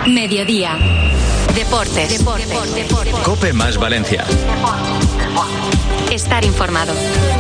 Mediodía. Deportes. COPE más Valencia. Estar informado.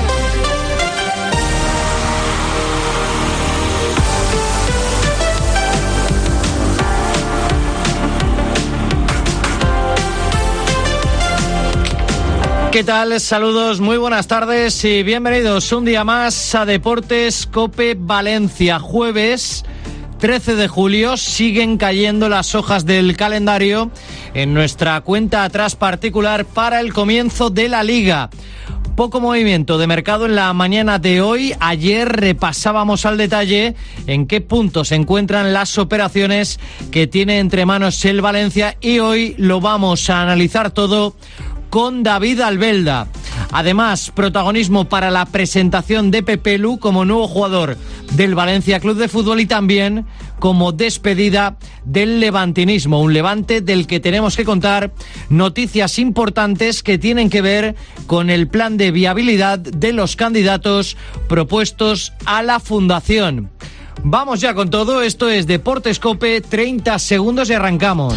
¿Qué tal? Saludos, muy buenas tardes y bienvenidos un día más a Deportes COPE Valencia. Jueves 13 de julio, siguen cayendo las hojas del calendario en nuestra cuenta atrás particular para el comienzo de la Liga. Poco movimiento de mercado en la mañana de hoy. Ayer repasábamos al detalle en qué punto se encuentran las operaciones que tiene entre manos el Valencia y hoy lo vamos a analizar todo con David Albelda. Además, protagonismo para la presentación de Pepe Lu como nuevo jugador del Valencia Club de Fútbol y también como despedida del levantinismo. Un Levante del que tenemos que contar noticias importantes que tienen que ver con el plan de viabilidad de los candidatos propuestos a la fundación. Vamos ya con todo. Esto es Deportes COPE, 30 segundos y arrancamos.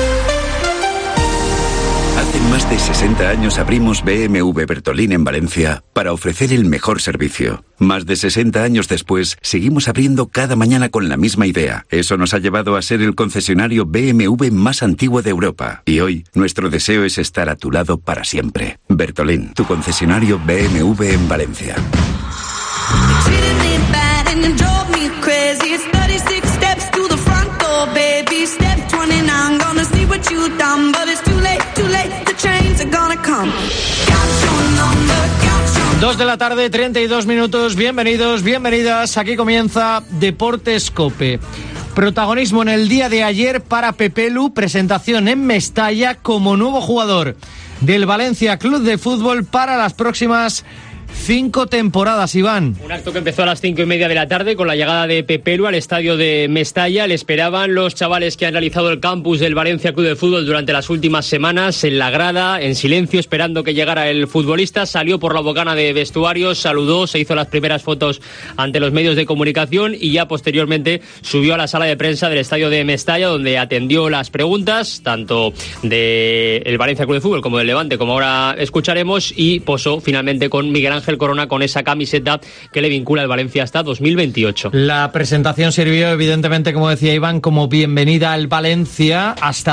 Hace más de 60 años abrimos BMW Bertolín en Valencia para ofrecer el mejor servicio. Más de 60 años después, seguimos abriendo cada mañana con la misma idea. Eso nos ha llevado a ser el concesionario BMW más antiguo de Europa. Y hoy, nuestro deseo es estar a tu lado para siempre. Bertolín, tu concesionario BMW en Valencia. Dos de la tarde, 32 minutos. Bienvenidos, bienvenidas. Aquí comienza Deportes COPE. Protagonismo en el día de ayer para Pepe Lu, presentación en Mestalla como nuevo jugador del Valencia Club de Fútbol para las próximas 5 temporadas, Iván. Un acto que empezó a las 5:30 de la tarde con la llegada de Pepe Lu al estadio de Mestalla. Le esperaban los chavales que han realizado el campus del Valencia Club de Fútbol durante las últimas semanas en la grada, en silencio, esperando que llegara el futbolista. Salió por la bocana de vestuarios, saludó, se hizo las primeras fotos ante los medios de comunicación y ya posteriormente subió a la sala de prensa del estadio de Mestalla, donde atendió las preguntas tanto del Valencia Club de Fútbol como del Levante, como ahora escucharemos, y posó finalmente con Miguel Ángel Corona con esa camiseta que le vincula al Valencia hasta 2028. La presentación sirvió evidentemente, como decía Iván, como bienvenida al Valencia hasta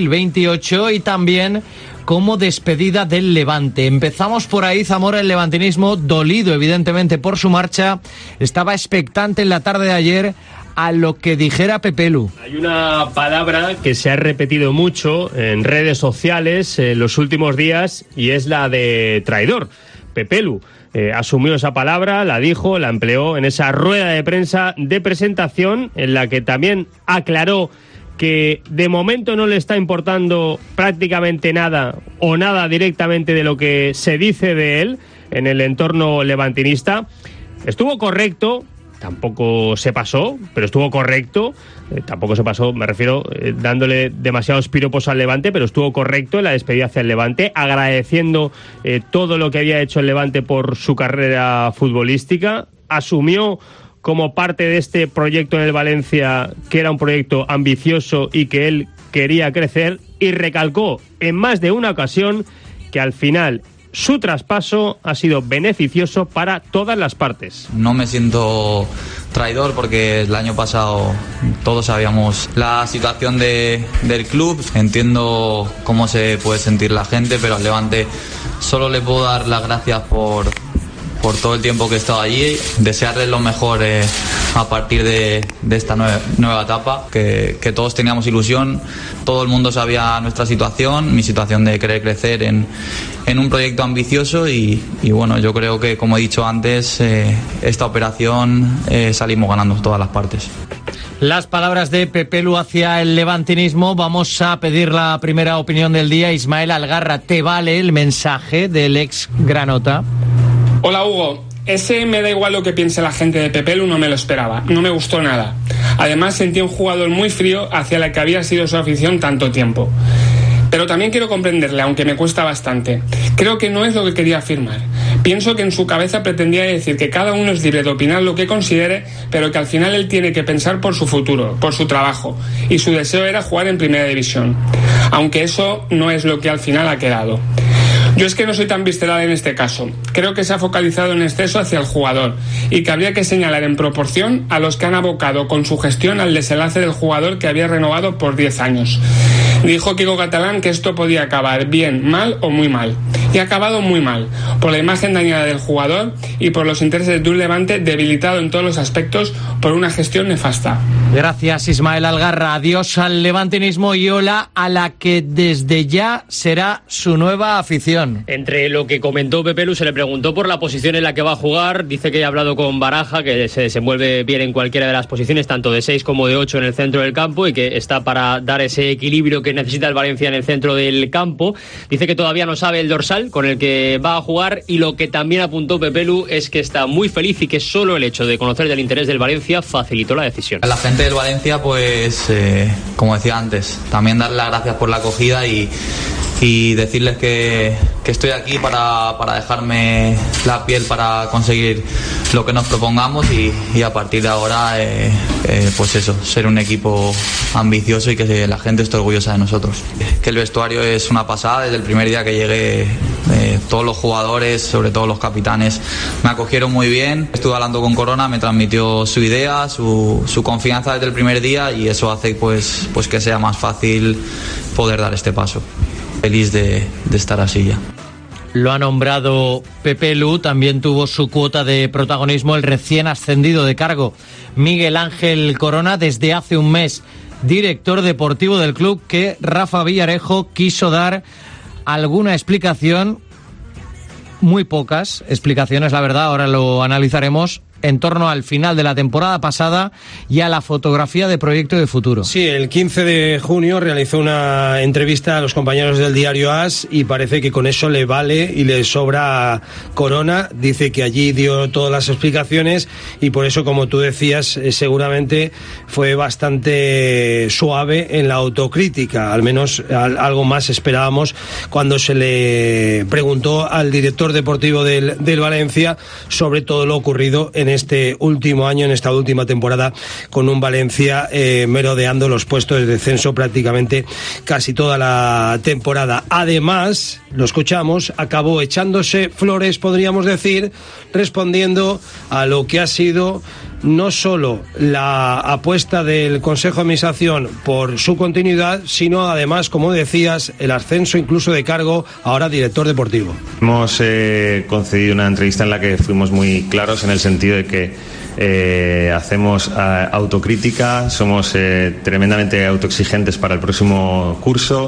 2028 y también como despedida del Levante. Empezamos por ahí. Zamora, el levantinismo, dolido evidentemente por su marcha, estaba expectante en la tarde de ayer a lo que dijera Pepe Lu. Hay una palabra que se ha repetido mucho en redes sociales en los últimos días y es la de traidor. Pepe Lu asumió esa palabra, la dijo, la empleó en esa rueda de prensa de presentación en la que también aclaró que de momento no le está importando prácticamente nada o nada directamente de lo que se dice de él en el entorno levantinista. Estuvo correcto. Tampoco se pasó, pero estuvo correcto. Tampoco se pasó, me refiero, dándole demasiados piropos al Levante, pero estuvo correcto en la despedida hacia el Levante, agradeciendo todo lo que había hecho el Levante por su carrera futbolística. Asumió como parte de este proyecto en el Valencia que era un proyecto ambicioso y que él quería crecer, y recalcó en más de una ocasión que al final su traspaso ha sido beneficioso para todas las partes. No me siento traidor porque el año pasado todos sabíamos la situación del club. Entiendo cómo se puede sentir la gente, pero al Levante solo le puedo dar las gracias por todo el tiempo que he estado allí, desearles lo mejor a partir de esta nueva etapa, que todos teníamos ilusión, todo el mundo sabía nuestra situación, mi situación de querer crecer en un proyecto ambicioso y bueno, yo creo que, como he dicho antes, esta operación salimos ganando todas las partes. Las palabras de Pepe Lu hacia el levantinismo. Vamos a pedir la primera opinión del día. Ismael Algarra, ¿te vale el mensaje del ex Granota? Hola Hugo, ese me da igual lo que piense la gente de Pepe Lu, no me lo esperaba, no me gustó nada. Además sentí un jugador muy frío hacia la que había sido su afición tanto tiempo. Pero también quiero comprenderle, aunque me cuesta bastante. Creo que no es lo que quería afirmar, Pienso que en su cabeza pretendía decir que cada uno es libre de opinar lo que considere, pero que al final él tiene que pensar por su futuro, por su trabajo, y su deseo era jugar en Primera División, aunque eso no es lo que al final ha quedado. Yo es que no soy tan visceral en este caso. Creo que se ha focalizado en exceso hacia el jugador y que habría que señalar en proporción a los que han abocado con su gestión al desenlace del jugador que había renovado por 10 años. Dijo Quico Catalán que esto podía acabar bien, mal o muy mal. Y ha acabado muy mal, por la imagen dañada del jugador y por los intereses de un Levante debilitado en todos los aspectos por una gestión nefasta. Gracias, Ismael Algarra. Adiós al levantinismo y hola a la que desde ya será su nueva afición. Entre lo que comentó Pepelu, se le preguntó por la posición en la que va a jugar. Dice que ha hablado con Baraja, que se desenvuelve bien en cualquiera de las posiciones, tanto de 6 como de 8 en el centro del campo, y que está para dar ese equilibrio que necesita el Valencia en el centro del campo. Dice que todavía no sabe el dorsal con el que va a jugar, y lo que también apuntó Pepelu es que está muy feliz y que solo el hecho de conocer del interés del Valencia facilitó la decisión. A la gente del Valencia, pues, como decía antes, también darle las gracias por la acogida y decirles que estoy aquí para dejarme la piel para conseguir lo que nos propongamos y a partir de ahora pues eso, ser un equipo ambicioso y que la gente esté orgullosa de nosotros. Que el vestuario es una pasada. Desde el primer día que llegué, todos los jugadores, sobre todo los capitanes, me acogieron muy bien. Estuve hablando con Corona, me transmitió su idea, su confianza desde el primer día, y eso hace pues que sea más fácil poder dar este paso. Feliz de estar así ya. Lo ha nombrado Pepelu. También tuvo su cuota de protagonismo el recién ascendido de cargo Miguel Ángel Corona, desde hace un mes director deportivo del club, que Rafa Villarejo quiso dar alguna explicación, muy pocas explicaciones, la verdad, ahora lo analizaremos, en torno al final de la temporada pasada y a la fotografía de proyecto de futuro. Sí, el 15 de junio realizó una entrevista a los compañeros del diario AS y parece que con eso le vale y le sobra a Corona. Dice que allí dio todas las explicaciones y por eso, como tú decías, seguramente fue bastante suave en la autocrítica. Al menos algo más esperábamos cuando se le preguntó al director deportivo del Valencia sobre todo lo ocurrido en este último año, en esta última temporada, con un Valencia merodeando los puestos de descenso prácticamente casi toda la temporada. Además, lo escuchamos, acabó echándose flores, podríamos decir, respondiendo a lo que ha sido no solo la apuesta del Consejo de Administración por su continuidad, sino además, como decías, el ascenso incluso de cargo, ahora director deportivo. Hemos concedido una entrevista en la que fuimos muy claros en el sentido de que hacemos autocrítica, somos tremendamente autoexigentes para el próximo curso.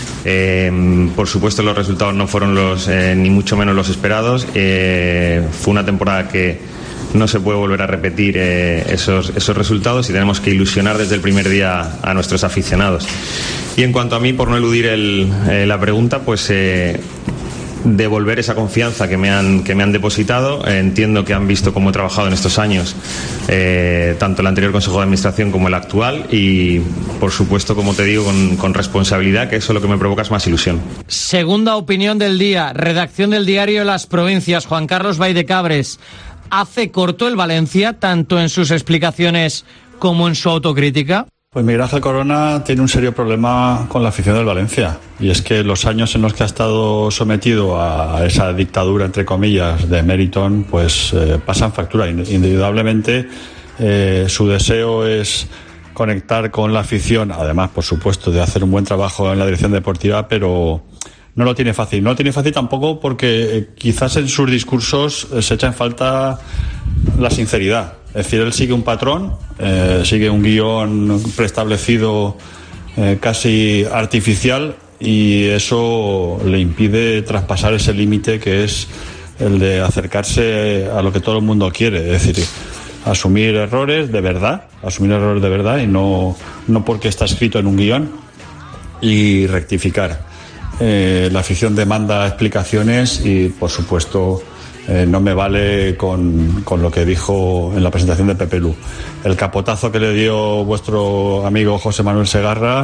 Por supuesto, los resultados no fueron ni mucho menos los esperados. Fue una temporada que no se puede volver a repetir esos resultados y tenemos que ilusionar desde el primer día a nuestros aficionados. Y en cuanto a mí, por no eludir la pregunta, pues devolver esa confianza que me han depositado. Entiendo que han visto cómo he trabajado en estos años, tanto el anterior Consejo de Administración como el actual, y por supuesto, como te digo, con responsabilidad, que eso lo que me provoca es más ilusión. Segunda opinión del día, redacción del diario Las Provincias. Juan Carlos Vaidecabres. ¿Hace corto el Valencia, tanto en sus explicaciones como en su autocrítica? Pues Miguel Ángel Corona tiene un serio problema con la afición del Valencia, y es que los años en los que ha estado sometido a esa dictadura, entre comillas, de Meriton, pues pasan factura. Indudablemente su deseo es conectar con la afición, además, por supuesto, de hacer un buen trabajo en la dirección deportiva, pero no lo tiene fácil. No lo tiene fácil tampoco porque quizás en sus discursos se echa en falta la sinceridad. Es decir, él sigue un patrón, sigue un guión preestablecido, casi artificial, y eso le impide traspasar ese límite que es el de acercarse a lo que todo el mundo quiere. Es decir, asumir errores de verdad y no porque está escrito en un guión, y rectificar. La afición demanda explicaciones y, por supuesto, no me vale con lo que dijo en la presentación de Pepelu. El capotazo que le dio vuestro amigo José Manuel Segarra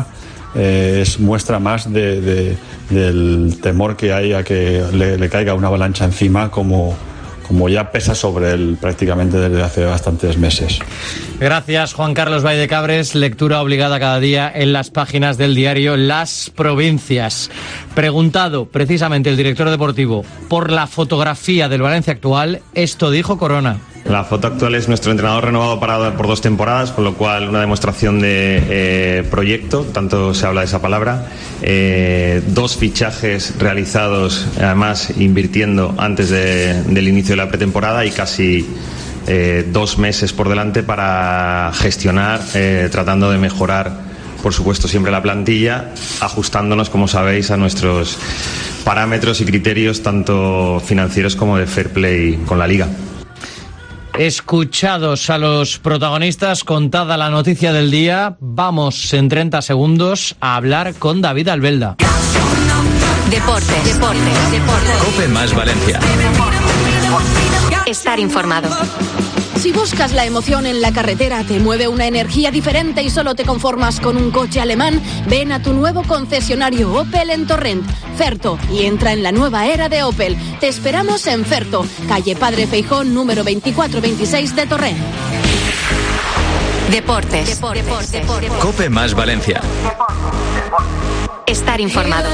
es muestra más del temor que hay a que le caiga una avalancha encima, como ya pesa sobre él prácticamente desde hace bastantes meses. Gracias, Juan Carlos Valldecabres. Lectura obligada cada día en las páginas del diario Las Provincias. Preguntado precisamente el director deportivo por la fotografía del Valencia actual, esto dijo Corona. La foto actual es nuestro entrenador renovado por 2 temporadas, con lo cual una demostración de proyecto, tanto se habla de esa palabra. 2 fichajes realizados, además invirtiendo antes del inicio de la pretemporada, y casi 2 meses por delante para gestionar, tratando de mejorar, por supuesto, siempre la plantilla, ajustándonos, como sabéis, a nuestros parámetros y criterios, tanto financieros como de fair play con la Liga. Escuchados a los protagonistas, contada la noticia del día, vamos en 30 segundos a hablar con David Albelda. Deportes. COPE más Valencia. Estar informado. Si buscas la emoción en la carretera, te mueve una energía diferente y solo te conformas con un coche alemán, ven a tu nuevo concesionario Opel en Torrent, Ferto, y entra en la nueva era de Opel. Te esperamos en Ferto, calle Padre Feijón, número 2426 de Torrent. Deportes. COPE más Valencia. Estar informado.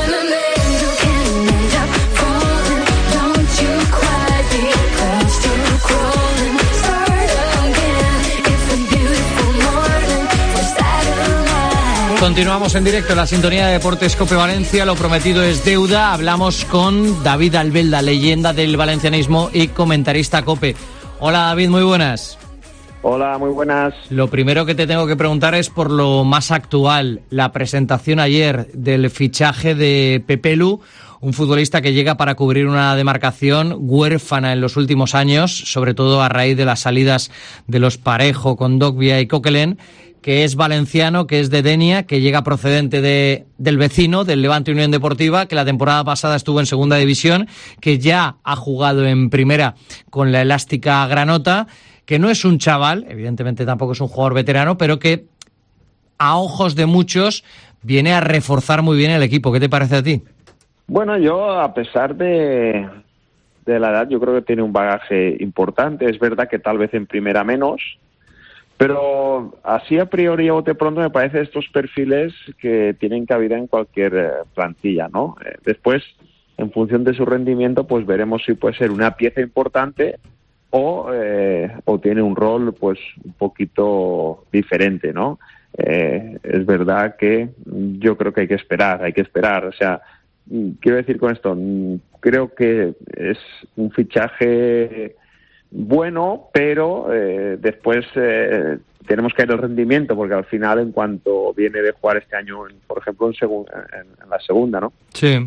Continuamos en directo en la sintonía de Deportes COPE Valencia. Lo prometido es deuda. Hablamos con David Albelda, leyenda del valencianismo y comentarista COPE. Hola David, muy buenas. Hola, muy buenas. Lo primero que te tengo que preguntar es por lo más actual. La presentación ayer del fichaje de Pepelu, un futbolista que llega para cubrir una demarcación huérfana en los últimos años, sobre todo a raíz de las salidas de los Parejo, Kondogbia y Coquelin, que es valenciano, que es de Denia, que llega procedente del vecino, del Levante Unión Deportiva, que la temporada pasada estuvo en segunda división, que ya ha jugado en primera con la elástica granota, que no es un chaval, evidentemente tampoco es un jugador veterano, pero que a ojos de muchos viene a reforzar muy bien el equipo. ¿Qué te parece a ti? Bueno, yo, a pesar de la edad, yo creo que tiene un bagaje importante. Es verdad que tal vez en primera menos, pero así a priori o de pronto me parece estos perfiles que tienen cabida en cualquier plantilla, ¿no? Después, en función de su rendimiento, pues veremos si puede ser una pieza importante o tiene un rol pues un poquito diferente, ¿no? Es verdad que yo creo que hay que esperar. O sea, quiero decir con esto, creo que es un fichaje bueno, pero después tenemos que ver el rendimiento, porque al final, en cuanto viene de jugar este año, por ejemplo, en la segunda, ¿no? Sí.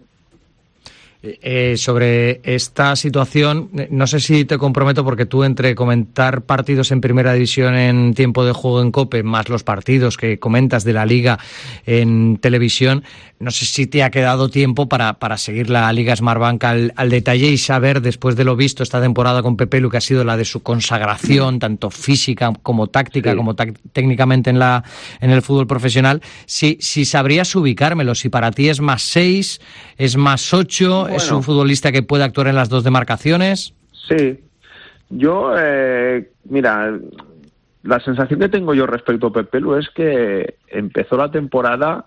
Sobre esta situación, no sé si te comprometo, porque tú, entre comentar partidos en primera división en tiempo de juego en COPE, más los partidos que comentas de la Liga en televisión, no sé si te ha quedado tiempo para seguir la Liga Smartbank al detalle y saber, después de lo visto esta temporada con Pepelu, que ha sido la de su consagración, tanto física como táctica, sí, como técnicamente en el fútbol profesional, si sabrías ubicármelo, si para ti es más 6, es más 8... ¿Es un futbolista que puede actuar en las dos demarcaciones? Sí. Yo, mira, la sensación que tengo yo respecto a Pepelu es que empezó la temporada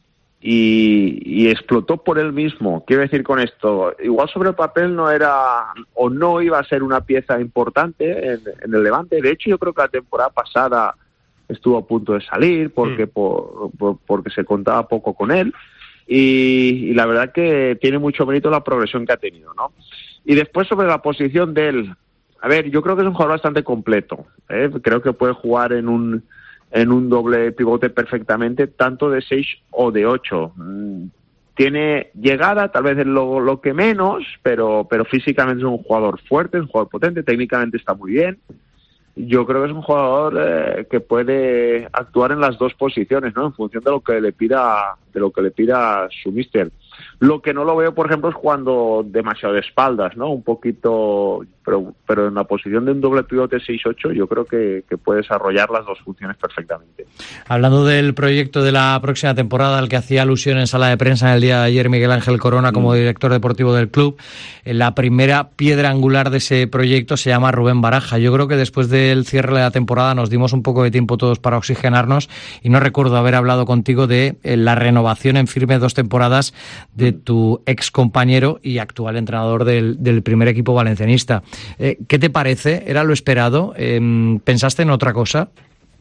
y explotó por él mismo. Quiero decir con esto, igual sobre el papel no era o no iba a ser una pieza importante en el Levante. De hecho, yo creo que la temporada pasada estuvo a punto de salir porque se contaba poco con él. Y la verdad que tiene mucho mérito la progresión que ha tenido, ¿no? Y después, sobre la posición de él, a ver, yo creo que es un jugador bastante completo, ¿eh? Creo que puede jugar en un doble pivote perfectamente, tanto de 6 o de 8. Tiene llegada, tal vez es lo que menos, pero físicamente es un jugador fuerte, es un jugador potente, técnicamente está muy bien. Yo creo que es un jugador que puede actuar en las dos posiciones, ¿no? En función de lo que le pida su míster. Lo que no lo veo, por ejemplo, es jugando demasiado de espaldas, ¿no? Un poquito, pero en la posición de un doble pivote 6-8 yo creo que puede desarrollar las dos funciones perfectamente. Hablando del proyecto de la próxima temporada al que hacía alusión en sala de prensa en el día de ayer Miguel Ángel Corona como director deportivo del club, la primera piedra angular de ese proyecto se llama Rubén Baraja. Yo creo que después del cierre de la temporada nos dimos un poco de tiempo todos para oxigenarnos y no recuerdo haber hablado contigo de la renovación en firme 2 temporadas de tu ex compañero y actual entrenador del primer equipo valencianista. ¿Qué te parece? ¿Era lo esperado? ¿Pensaste en otra cosa?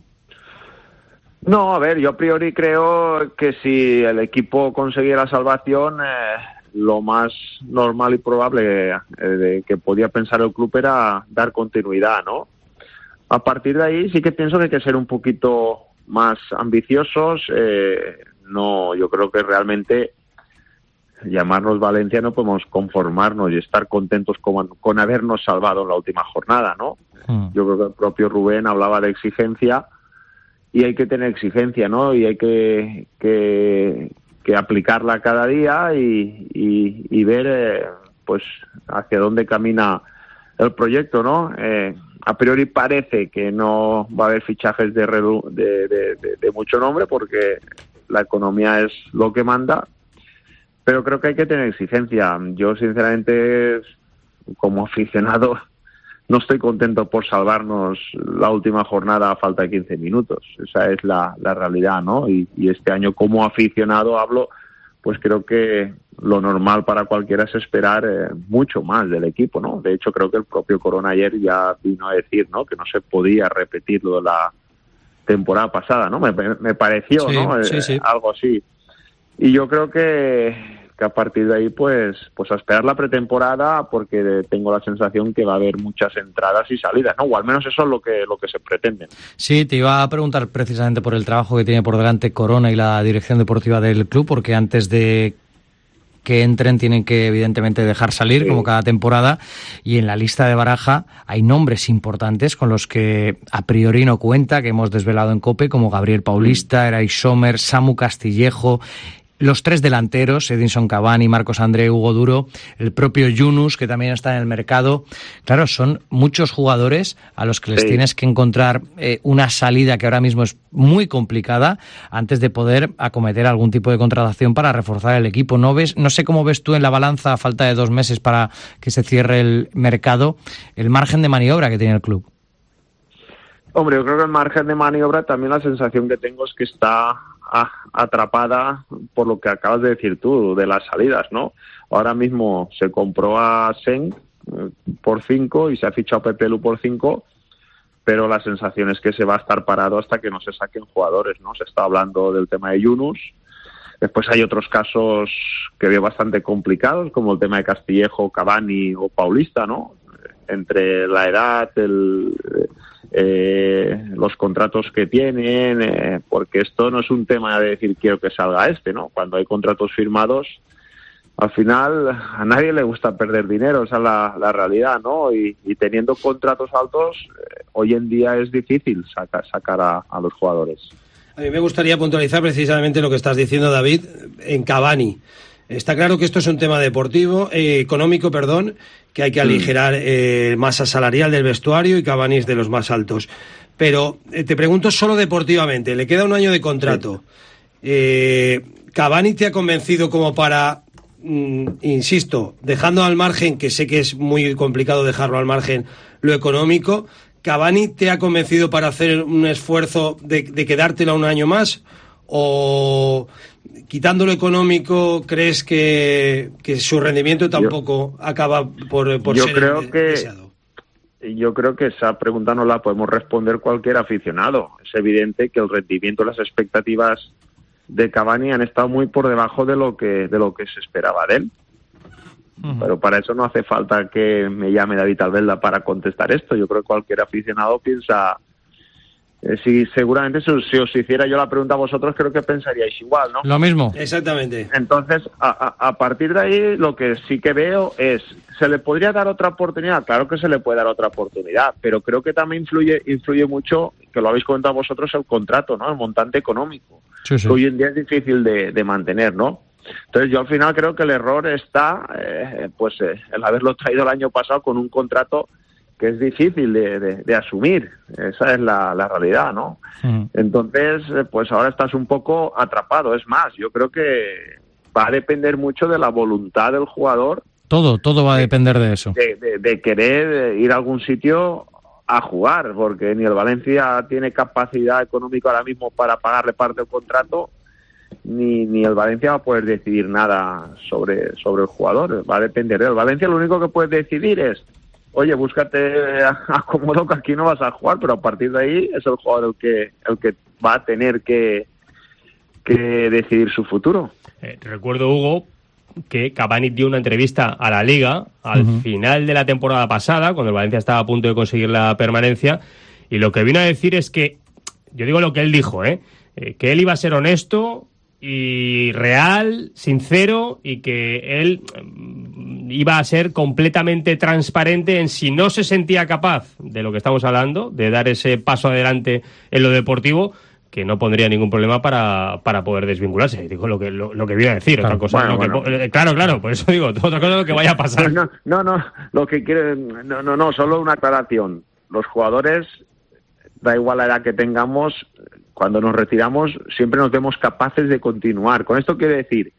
No, a ver, yo a priori creo que si el equipo consiguiera la salvación, lo más normal y probable que podía pensar el club era dar continuidad, ¿no? A partir de ahí sí que pienso que hay que ser un poquito más ambiciosos. No, yo creo que realmente llamarnos Valencia no podemos conformarnos y estar contentos con habernos salvado en la última jornada, ¿no? Yo creo que el propio Rubén hablaba de exigencia y hay que tener exigencia, ¿no? Y hay que aplicarla cada día y ver pues hacia dónde camina el proyecto, ¿no? A priori parece que no va a haber fichajes de mucho nombre porque la economía es lo que manda, pero creo que hay que tener exigencia. Yo, sinceramente, como aficionado, no estoy contento por salvarnos la última jornada a falta de 15 minutos. Esa es la realidad, ¿no? Y este año, como aficionado hablo, pues creo que lo normal para cualquiera es esperar mucho más del equipo, ¿no? De hecho, creo que el propio Corona ayer ya vino a decir, ¿no?, que no se podía repetir lo de la temporada pasada, ¿no? Me pareció, sí, ¿no? Sí. Algo así. Y yo creo que a partir de ahí, pues a esperar la pretemporada, porque tengo la sensación que va a haber muchas entradas y salidas, ¿no? O al menos eso es lo que se pretende. Sí, te iba a preguntar precisamente por el trabajo que tiene por delante Corona y la dirección deportiva del club, porque antes de que entren tienen que evidentemente dejar salir, sí, como cada temporada, y en la lista de Baraja hay nombres importantes con los que a priori no cuenta, que hemos desvelado en COPE, como Gabriel Paulista, Eray Sommer, Samu Castillejo, los 3 delanteros, Edinson Cavani, Marcos André, Hugo Duro, el propio Yunus, que también está en el mercado. Claro, son muchos jugadores a los que les tienes que encontrar una salida que ahora mismo es muy complicada antes de poder acometer algún tipo de contratación para reforzar el equipo. No sé cómo ves tú en la balanza, a falta de 2 meses para que se cierre el mercado, el margen de maniobra que tiene el club. Hombre, yo creo que el margen de maniobra, también la sensación que tengo es que está atrapada por lo que acabas de decir tú, de las salidas, ¿no? Ahora mismo se compró a Seng por 5 y se ha fichado a Pepelu por 5, pero la sensación es que se va a estar parado hasta que no se saquen jugadores, ¿no? Se está hablando del tema de Yunus. Después hay otros casos que veo bastante complicados, como el tema de Castillejo, Cavani o Paulista, ¿no? Entre la edad, los contratos que tienen, porque esto no es un tema de decir quiero que salga ¿no? Cuando hay contratos firmados, al final a nadie le gusta perder dinero, esa es la realidad, ¿no? Y teniendo contratos altos, hoy en día es difícil sacar a los jugadores. A mí me gustaría puntualizar precisamente lo que estás diciendo, David, en Cavani. Está claro que esto es un tema económico, que hay que aligerar masa salarial del vestuario y Cavani es de los más altos. Pero te pregunto solo deportivamente, le queda 1 año de contrato. ¿Cavani te ha convencido como para, insisto, dejando al margen, que sé que es muy complicado dejarlo al margen, lo económico, Cavani te ha convencido para hacer un esfuerzo de quedártelo 1 año más? ¿O quitando lo económico crees que su rendimiento tampoco acaba por ser deseado? Yo creo que esa pregunta no la podemos responder cualquier aficionado. Es evidente que el rendimiento, las expectativas de Cavani han estado muy por debajo de lo que se esperaba de él. Uh-huh. Pero para eso no hace falta que me llame David Albelda para contestar esto. Yo creo que cualquier aficionado piensa... si seguramente si os hiciera yo la pregunta a vosotros, creo que pensaríais igual, ¿no? Lo mismo. Exactamente. Entonces, a partir de ahí, lo que sí que veo es, ¿se le podría dar otra oportunidad? Claro que se le puede dar otra oportunidad, pero creo que también influye mucho, que lo habéis comentado vosotros, el contrato, ¿no? El montante económico. Sí. Que hoy en día es difícil de mantener, ¿no? Entonces yo al final creo que el error está el haberlo traído el año pasado con un contrato que es difícil de asumir. Esa es la realidad, ¿no? Uh-huh. Entonces, pues ahora estás un poco atrapado. Es más, yo creo que va a depender mucho de la voluntad del jugador. Todo va a depender de eso. De querer ir a algún sitio a jugar, porque ni el Valencia tiene capacidad económica ahora mismo para pagarle parte del contrato, ni el Valencia va a poder decidir nada sobre el jugador. Va a depender de él. El Valencia lo único que puede decidir es: oye, búscate acomodo que aquí no vas a jugar, pero a partir de ahí es el jugador el que va a tener que decidir su futuro. Recuerdo, Hugo, que Cavani dio una entrevista a la Liga al final de la temporada pasada, cuando el Valencia estaba a punto de conseguir la permanencia, y lo que vino a decir es que, yo digo lo que él dijo, que él iba a ser honesto y real, sincero, y que él iba a ser completamente transparente en si no se sentía capaz de lo que estamos hablando, de dar ese paso adelante en lo deportivo, que no pondría ningún problema para poder desvincularse. Digo lo que viene a decir, claro, otra cosa. Bueno. Claro, por eso digo, otra cosa es lo que vaya a pasar. No, lo que quieren, no, solo una aclaración. Los jugadores, da igual la edad que tengamos, cuando nos retiramos siempre nos vemos capaces de continuar. Con esto quiere decir,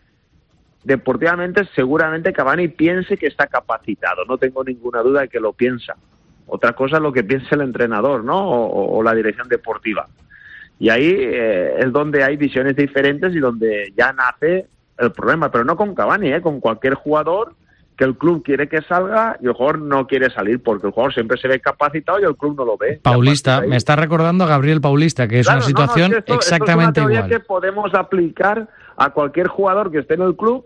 deportivamente seguramente Cavani piense que está capacitado, no tengo ninguna duda de que lo piensa. Otra cosa es lo que piense el entrenador, ¿no? O la dirección deportiva. Y ahí es donde hay visiones diferentes y donde ya nace el problema, pero no con Cavani, con cualquier jugador que el club quiere que salga y el jugador no quiere salir porque el jugador siempre se ve capacitado y el club no lo ve. Paulista, me está recordando a Gabriel Paulista, que es una situación exactamente igual. Es una teoría que podemos aplicar a cualquier jugador que esté en el club,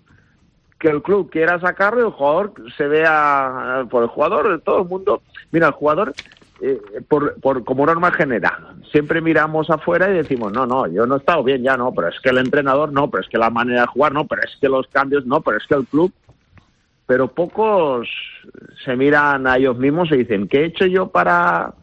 que el club quiera sacarlo y el jugador se vea por el jugador, todo el mundo. Mira, el jugador, por como norma general, siempre miramos afuera y decimos, no, yo no he estado bien ya, no, pero es que el entrenador no, pero es que la manera de jugar no, pero es que los cambios no, pero es que el club. Pero pocos se miran a ellos mismos y dicen, ¿qué he hecho yo para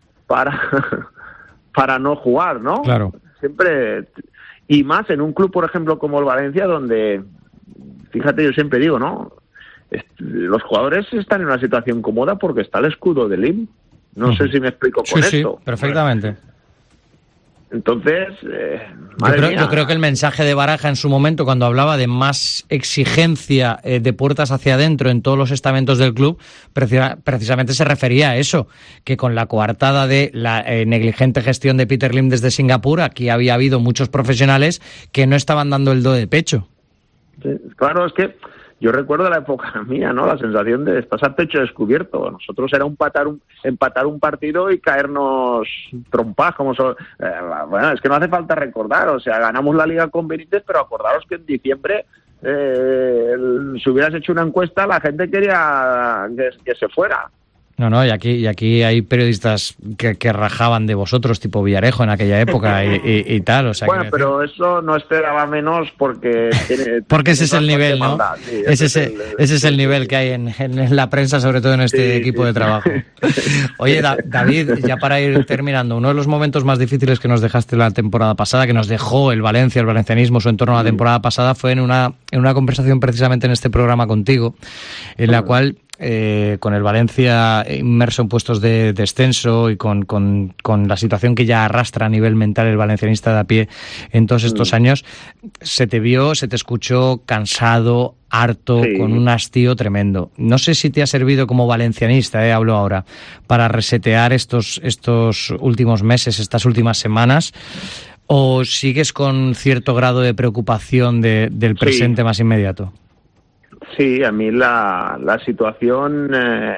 no jugar, no? Claro. Siempre, y más en un club, por ejemplo, como el Valencia, donde, fíjate, yo siempre digo, ¿no? Los jugadores están en una situación cómoda porque está el escudo del IM. No sé si me explico con esto. Sí, perfectamente. Entonces, yo creo que el mensaje de Baraja en su momento, cuando hablaba de más exigencia de puertas hacia adentro en todos los estamentos del club, precisamente se refería a eso, que con la coartada de la negligente gestión de Peter Lim desde Singapur, aquí había habido muchos profesionales que no estaban dando el do de pecho. Sí, claro, es que yo recuerdo la época mía, ¿no? La sensación de estás a pecho descubierto. Nosotros era empatar un partido y caernos trompas. Bueno, es que no hace falta recordar. O sea, ganamos la Liga con Benítez, pero acordaros que en diciembre, si hubieras hecho una encuesta, la gente quería que se fuera. No, y aquí hay periodistas que rajaban de vosotros, tipo Villarejo en aquella época y tal. O sea, bueno, pero eso no esperaba menos porque... porque ese es el nivel, ¿no? Sí, ese es el nivel que hay en la prensa, sobre todo en este equipo de trabajo. Oye, David, ya para ir terminando, uno de los momentos más difíciles que nos dejaste la temporada pasada, que nos dejó el Valencia, el valencianismo, su entorno a la temporada pasada, fue en una conversación precisamente en este programa contigo, en la cual... con el Valencia inmerso en puestos de descenso y con la situación que ya arrastra a nivel mental el valencianista de a pie en todos estos años, se te escuchó cansado, harto, con un hastío tremendo. No sé si te ha servido como valencianista, hablo ahora, para resetear estos últimos meses, estas últimas semanas, o sigues con cierto grado de preocupación del presente más inmediato. Sí, a mí la situación,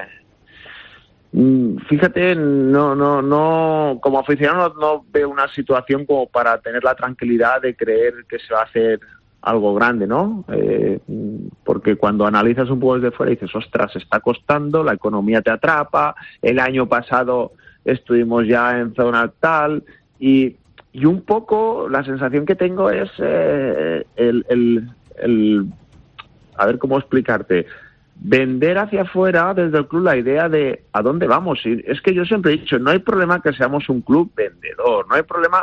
fíjate, no como aficionado no veo una situación como para tener la tranquilidad de creer que se va a hacer algo grande, ¿no? Porque cuando analizas un poco desde fuera dices, ostras, está costando, la economía te atrapa, el año pasado estuvimos ya en zona tal, y un poco la sensación que tengo es a ver cómo explicarte, vender hacia afuera desde el club la idea de a dónde vamos. Y es que yo siempre he dicho, no hay problema que seamos un club vendedor, no hay problema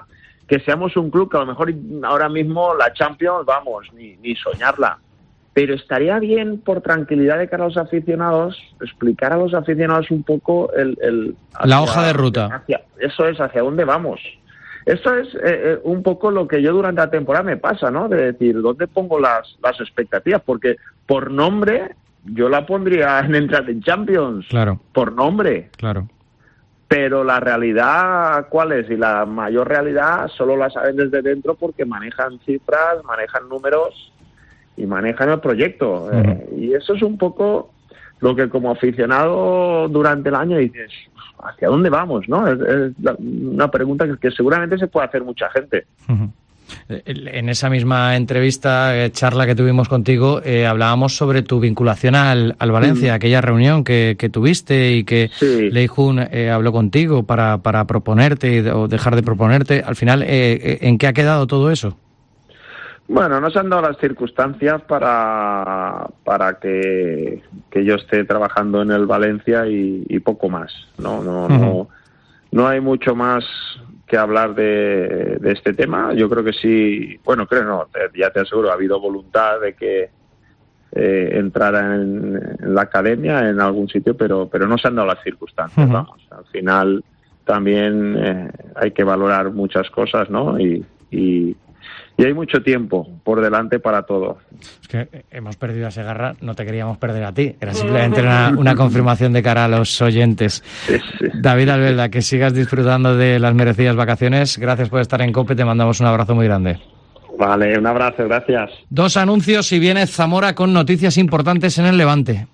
que seamos un club que a lo mejor ahora mismo la Champions, vamos, ni soñarla. Pero estaría bien, por tranquilidad de cara a los aficionados, explicar a los aficionados un poco la hoja de ruta. Eso es, hacia dónde vamos. Esto es un poco lo que yo durante la temporada me pasa, ¿no? De decir, ¿dónde pongo las expectativas? Porque por nombre yo la pondría en entrar en Champions. Claro. Por nombre. Claro. Pero la realidad, ¿cuál es? Y la mayor realidad solo la saben desde dentro porque manejan cifras, manejan números y manejan el proyecto. Y eso es un poco lo que como aficionado durante el año dices, ¿hacia dónde vamos? ¿No? Es una pregunta que seguramente se puede hacer mucha gente. En esa misma entrevista, charla que tuvimos contigo, hablábamos sobre tu vinculación al Valencia, aquella reunión que tuviste y que Lei Jun habló contigo para proponerte o dejar de proponerte. Al final, ¿en qué ha quedado todo eso? Bueno, no se han dado las circunstancias para que yo esté trabajando en el Valencia y poco más. No hay mucho más que hablar de este tema. Yo creo que sí, bueno, ya te aseguro, ha habido voluntad de que entrara en la academia en algún sitio, pero no se han dado las circunstancias, vamos. Al final también hay que valorar muchas cosas, ¿no? Y hay mucho tiempo por delante para todo. Es que hemos perdido a Segarra, no te queríamos perder a ti. Era simplemente una confirmación de cara a los oyentes. Sí. David Albelda, que sigas disfrutando de las merecidas vacaciones. Gracias por estar en COPE, te mandamos un abrazo muy grande. Vale, un abrazo, gracias. 2 anuncios y viene Zamora con noticias importantes en el Levante.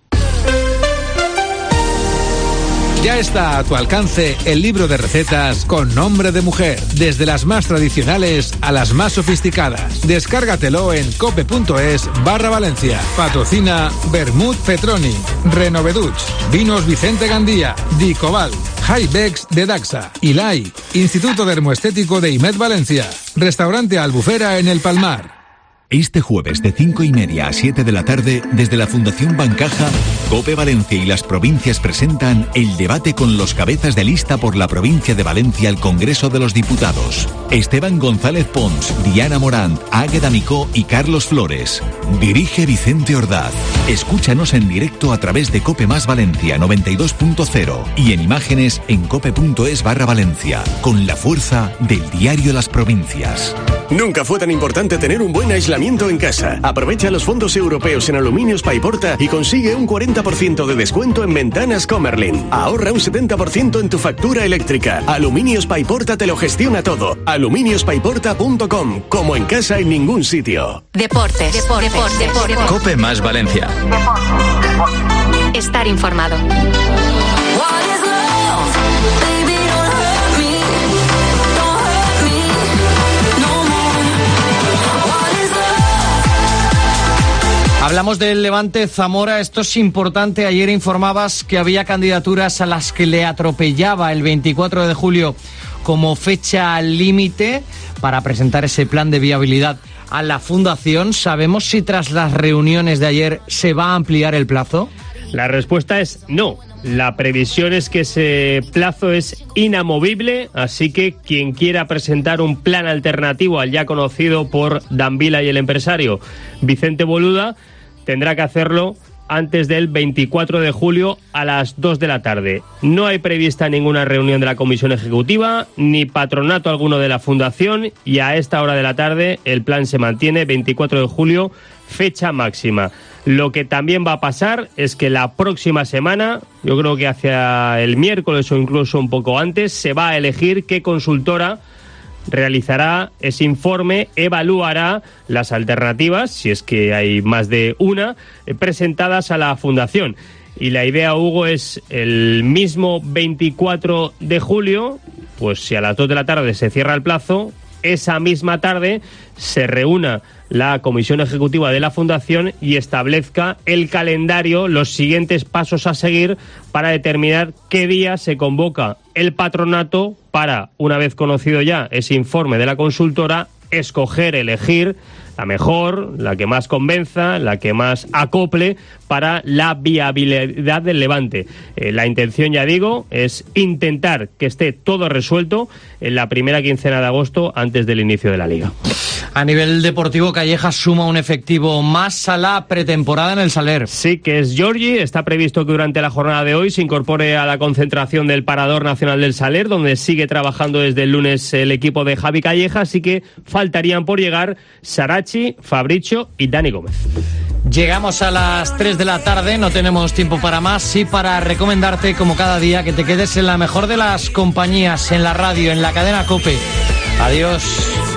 Ya está a tu alcance el libro de recetas con nombre de mujer, desde las más tradicionales a las más sofisticadas. Descárgatelo en cope.es/Valencia. Patrocina Vermut Petroni, Renoveduch, Vinos Vicente Gandía, Dicobal, Highbex de Daxa, Ilai, Instituto Dermoestético de IMED Valencia, Restaurante Albufera en El Palmar. Este jueves de 5:30 a 7 de la tarde, desde la Fundación Bancaja, COPE Valencia y las provincias presentan el debate con los cabezas de lista por la provincia de Valencia al Congreso de los Diputados. Esteban González Pons, Diana Morant, Águeda Micó y Carlos Flores. Dirige Vicente Ordaz. Escúchanos en directo a través de COPE Más Valencia 92.0 y en imágenes en cope.es/Valencia, con la fuerza del diario Las Provincias. Nunca fue tan importante tener un buen aislamiento en casa. Aprovecha los fondos europeos en Aluminios Paiporta y consigue un 40% de descuento en ventanas Comerlin. Ahorra un 70% en tu factura eléctrica. Aluminios Paiporta te lo gestiona todo. aluminiospaiporta.com. Como en casa en ningún sitio. Deportes. COPE Más Valencia. Estar informado. Hablamos del Levante Zamora, esto es importante. Ayer informabas que había candidaturas a las que le atropellaba el 24 de julio como fecha límite para presentar ese plan de viabilidad a la Fundación. ¿Sabemos si tras las reuniones de ayer se va a ampliar el plazo? La respuesta es no. La previsión es que ese plazo es inamovible, así que quien quiera presentar un plan alternativo al ya conocido por Dan Vila y el empresario Vicente Boluda tendrá que hacerlo antes del 24 de julio a las 2 de la tarde. No hay prevista ninguna reunión de la Comisión Ejecutiva ni patronato alguno de la Fundación y a esta hora de la tarde el plan se mantiene, 24 de julio, fecha máxima. Lo que también va a pasar es que la próxima semana, yo creo que hacia el miércoles o incluso un poco antes, se va a elegir qué consultora realizará ese informe, evaluará las alternativas, si es que hay más de una, presentadas a la Fundación. Y la idea, Hugo, es el mismo 24 de julio, pues si a las 2 de la tarde se cierra el plazo, esa misma tarde se reúna la Comisión Ejecutiva de la Fundación y establezca el calendario, los siguientes pasos a seguir para determinar qué día se convoca el patronato para, una vez conocido ya ese informe de la consultora, elegir la mejor, la que más convenza, la que más acople para la viabilidad del Levante. La intención, ya digo, es intentar que esté todo resuelto en la primera quincena de agosto antes del inicio de la Liga. A nivel deportivo, Calleja suma un efectivo más a la pretemporada en el Saler. Sí, que es Giorgi. Está previsto que durante la jornada de hoy se incorpore a la concentración del Parador Nacional del Saler, donde sigue trabajando desde el lunes el equipo de Javi Calleja, así que faltarían por llegar Sarachi, Fabricio y Dani Gómez. Llegamos a las 3 de la tarde, no tenemos tiempo para más, sí para recomendarte, como cada día, que te quedes en la mejor de las compañías, en la radio, en la cadena COPE. Adiós.